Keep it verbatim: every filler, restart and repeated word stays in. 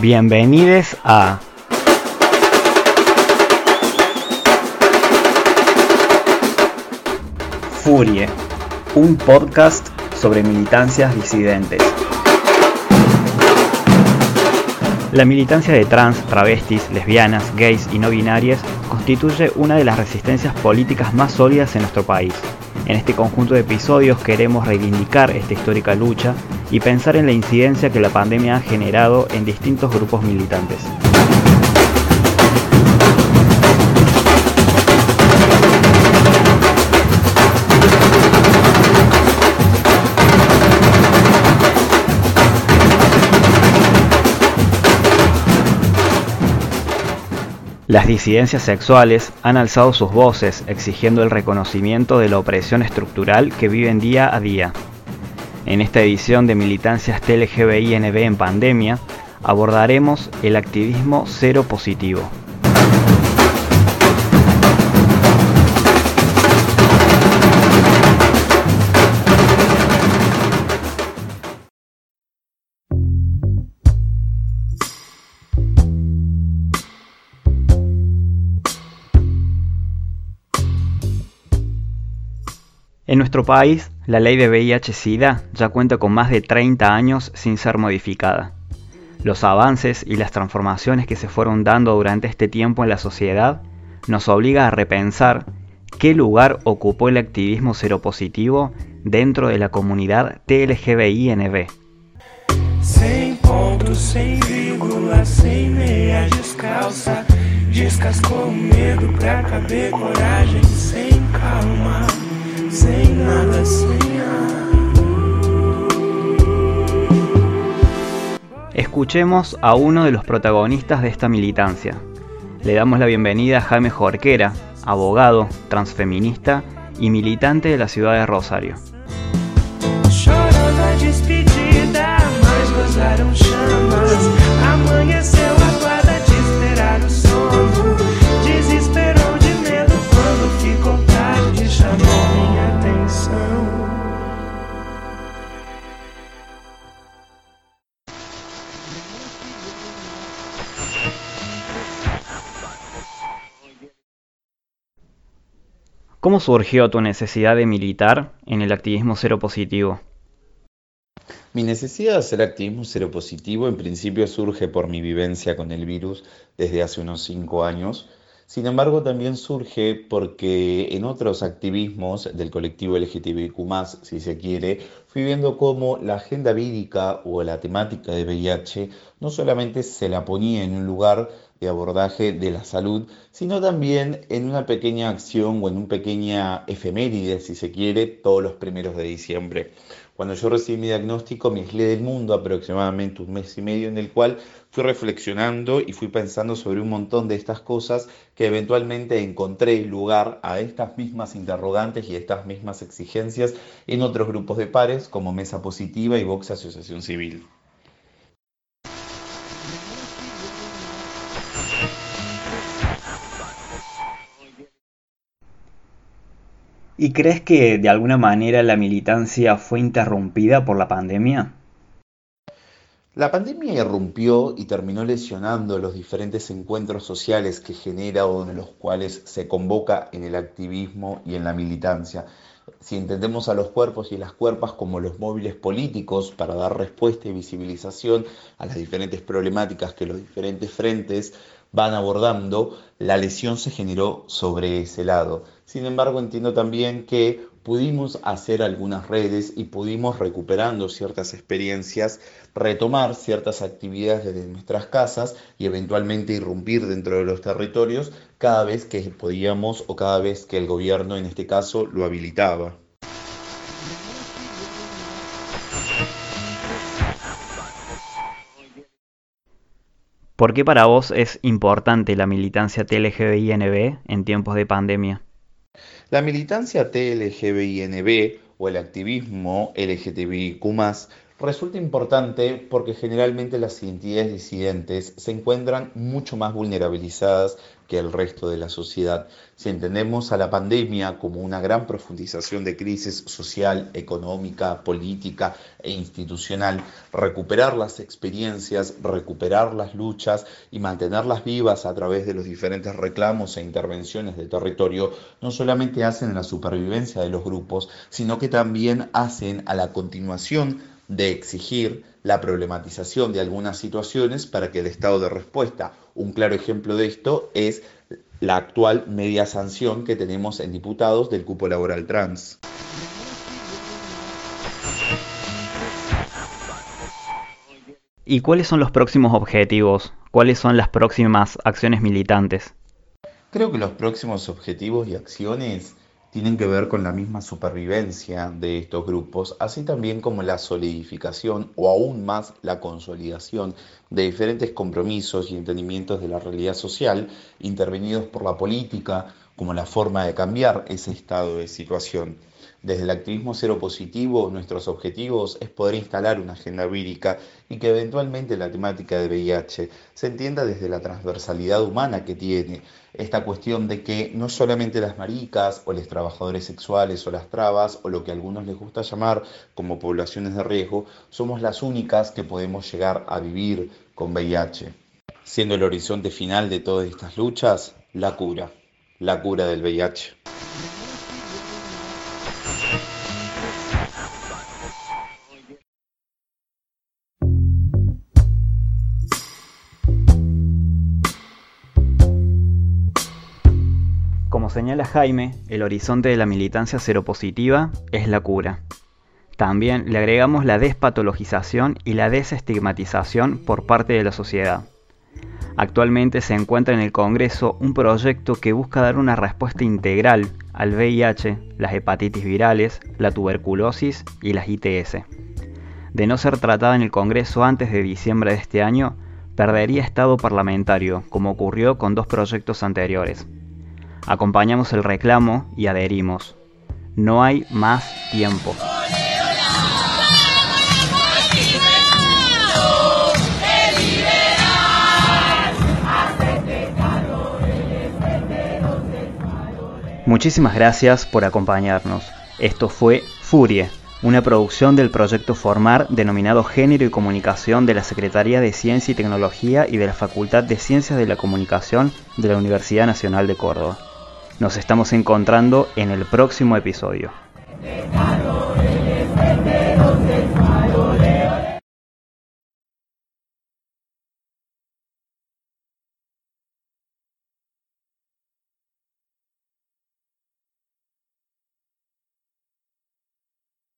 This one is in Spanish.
Bienvenidos a Furie, un podcast sobre militancias disidentes. La militancia de trans, travestis, lesbianas, gays y no binarias constituye una de las resistencias políticas más sólidas en nuestro país. En este conjunto de episodios queremos reivindicar esta histórica lucha y pensar en la incidencia que la pandemia ha generado en distintos grupos militantes. Las disidencias sexuales han alzado sus voces exigiendo el reconocimiento de la opresión estructural que viven día a día. En esta edición de Militancias T L G B I N B en pandemia, abordaremos el activismo cero positivo. En nuestro país, la ley de V I H SIDA ya cuenta con más de treinta años sin ser modificada. Los avances y las transformaciones que se fueron dando durante este tiempo en la sociedad nos obliga a repensar qué lugar ocupó el activismo seropositivo dentro de la comunidad T L G B I N B. Sem ponto, sem vírgula, sem meia descalça, descascou o medo pra caber coragem, sem calma. Sem nada, sem nada. Escuchemos a uno de los protagonistas de esta militancia. Le damos la bienvenida a Jaime Jorquera, abogado, transfeminista y militante de la ciudad de Rosario. Chorando a despedida, mas gozaram chamas. Amanheceu aguarda de esperar o sono. Desesperou de medo quando ficou tarde, chamou minha atenção. ¿Cómo surgió tu necesidad de militar en el activismo seropositivo? Mi necesidad de hacer activismo seropositivo en principio surge por mi vivencia con el virus desde hace unos cinco años. Sin embargo, también surge porque en otros activismos del colectivo L G T B I Q más, si se quiere, fui viendo cómo la agenda vírica o la temática de V I H no solamente se la ponía en un lugar de abordaje de la salud, sino también en una pequeña acción o en una pequeña efeméride, si se quiere, todos los primeros de diciembre. Cuando yo recibí mi diagnóstico, me aislé del mundo aproximadamente un mes y medio, en el cual fui reflexionando y fui pensando sobre un montón de estas cosas que eventualmente encontré lugar a estas mismas interrogantes y estas mismas exigencias en otros grupos de pares como Mesa Positiva y Vox Asociación Civil. ¿Y crees que de alguna manera la militancia fue interrumpida por la pandemia? La pandemia irrumpió y terminó lesionando los diferentes encuentros sociales que genera o en los cuales se convoca en el activismo y en la militancia. Si entendemos a los cuerpos y las cuerpas como los móviles políticos para dar respuesta y visibilización a las diferentes problemáticas que los diferentes frentes van abordando, la lesión se generó sobre ese lado. Sin embargo, entiendo también que pudimos hacer algunas redes y pudimos, recuperando ciertas experiencias, retomar ciertas actividades desde nuestras casas y eventualmente irrumpir dentro de los territorios cada vez que podíamos o cada vez que el gobierno, en este caso, lo habilitaba. ¿Por qué para vos es importante la militancia T L G B I N B en tiempos de pandemia? La militancia T L G B I N B o el activismo L G T B I Q más, Resulta importante porque generalmente las identidades disidentes se encuentran mucho más vulnerabilizadas que el resto de la sociedad. Si entendemos a la pandemia como una gran profundización de crisis social, económica, política e institucional, recuperar las experiencias, recuperar las luchas y mantenerlas vivas a través de los diferentes reclamos e intervenciones del territorio no solamente hacen la supervivencia de los grupos, sino que también hacen a la continuación de exigir la problematización de algunas situaciones para que el estado de respuesta. Un claro ejemplo de esto es la actual media sanción que tenemos en diputados del cupo laboral trans. ¿Y cuáles son los próximos objetivos? ¿Cuáles son las próximas acciones militantes? Creo que los próximos objetivos y acciones tienen que ver con la misma supervivencia de estos grupos, así también como la solidificación o aún más la consolidación de diferentes compromisos y entendimientos de la realidad social intervenidos por la política como la forma de cambiar ese estado de situación. Desde el activismo cero positivo, nuestros objetivos es poder instalar una agenda vírica y que eventualmente la temática de V I H se entienda desde la transversalidad humana que tiene, esta cuestión de que no solamente las maricas o los trabajadores sexuales o las trabas o lo que a algunos les gusta llamar como poblaciones de riesgo, somos las únicas que podemos llegar a vivir con V I H, siendo el horizonte final de todas estas luchas la cura, la cura del V I H. Como señala Jaime, el horizonte de la militancia seropositiva es la cura. También le agregamos la despatologización y la desestigmatización por parte de la sociedad. Actualmente se encuentra en el Congreso un proyecto que busca dar una respuesta integral al V I H, las hepatitis virales, la tuberculosis y las I T S. De no ser tratada en el Congreso antes de diciembre de este año, perdería estado parlamentario, como ocurrió con dos proyectos anteriores. Acompañamos el reclamo y adherimos. No hay más tiempo. Muchísimas gracias por acompañarnos. Esto fue Furie, una producción del proyecto Formar denominado Género y Comunicación de la Secretaría de Ciencia y Tecnología y de la Facultad de Ciencias de la Comunicación de la Universidad Nacional de Córdoba. Nos estamos encontrando en el próximo episodio.